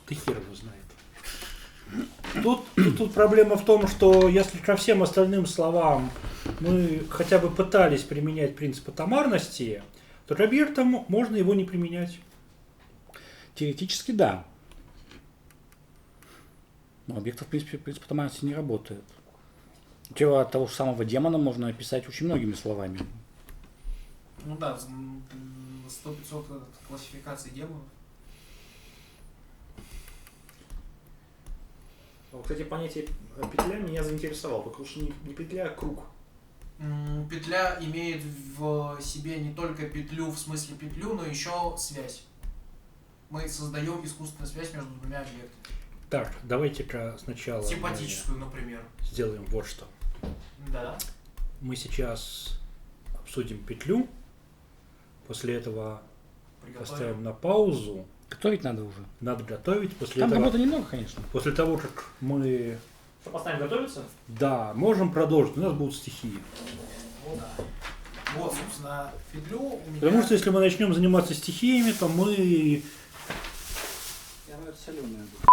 Ты хер его знает. Тут проблема в том, что если ко всем остальным словам мы хотя бы пытались применять принцип атомарности, то к объектам можно его не применять. Теоретически да. Но объектов, в принципе, принцип атомарности не работает. Тело того же самого демона можно описать очень многими словами. Ну да, 100-500 классификаций демонов. Кстати, понятие петля меня заинтересовало, только лучше не петля, а круг. Петля имеет в себе не только петлю, в смысле петлю, но еще связь. Мы создаем искусственную связь между двумя объектами. Так, давайте-ка сначала Симпатическую, например. сделаем вот что. Да. Мы сейчас обсудим петлю, после этого поставим на паузу. Готовить надо уже. Надо готовить. После Там этого, работы немного, конечно. после того, как мы Что, поставим готовиться? можем продолжить, у нас будут стихии. Вот, да. Вот, собственно, петлю у меня... Потому что если мы начнем заниматься стихиями, то мы Я это соленое.